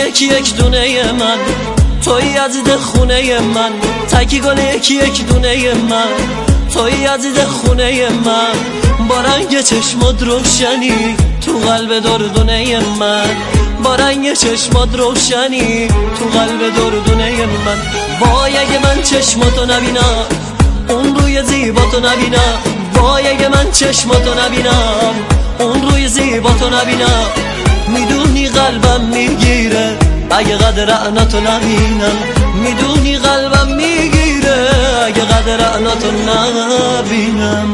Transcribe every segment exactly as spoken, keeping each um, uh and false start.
یکی یک دونه من، توی عزیز خونه من، تکی گل یکی یک دونه من، توی عزیز خونه من، با رنگ چشمات روشنی تو قلب دردونه من، با رنگ چشمات روشنی تو قلب دردونه من. وای اگه من چشماتو نبینم، اون روی زیباتو نبینم، وای اگه من چشماتو نبینم، اون روی زیباتو نبینم، میدونی قلبم میگیره اگه قدر عناتو نبینم، میدونی قلبم میگیره اگه قدر عناتو نبینم.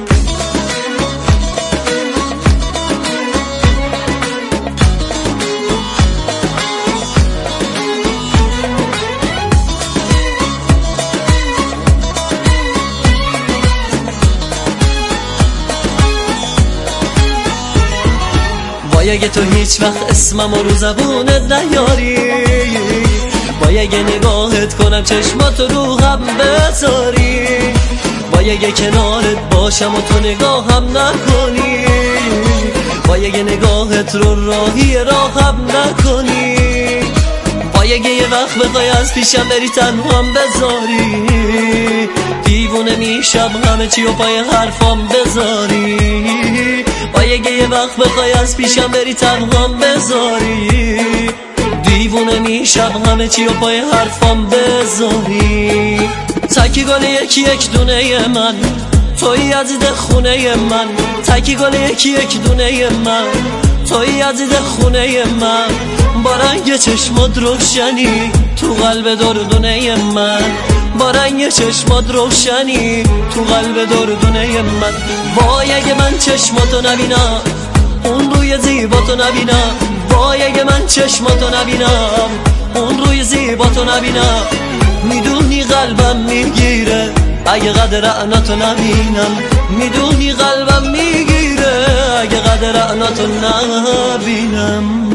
وای اگه تو هیچ وقت اسمم رو زبونت نیاری، وای اگه نگاهت کنم چشماتو رو هم بذاری، وای اگه کنارت باشم و تو نگاهم نکنی، وای اگه نگاهت رو راهی راهم نکنی، وای اگه یه وقت بخوای از پیشم بری تنهام بذاری، دیوونه میشم همه چی و پای حرفام بذاری، وای اگه یه وقت بخوای از پیشم بری تنهام بذاری، دیوونه میشم همه چی و پای حرفام بذاری. تکی گل یکی یک دونه من، توی عزیز خونه من، تکی گل یکی یک دونه من، توی عزیز خونه من، با رنگ چشمات روشنی تو قلب دردونه من، با رنگ چشمات روشنی تو قلب دردونه من. وای اگه من چشماتو نبینم، اون روی زیباتو نبینم، وای اگه من چشماتو نبینم، اون روی زیباتو نبینم، میدونی قلبم میگیره اگه قدر عناتو نبینم، میدونی قلبم میگیره اگه قدر عناتو نبینم.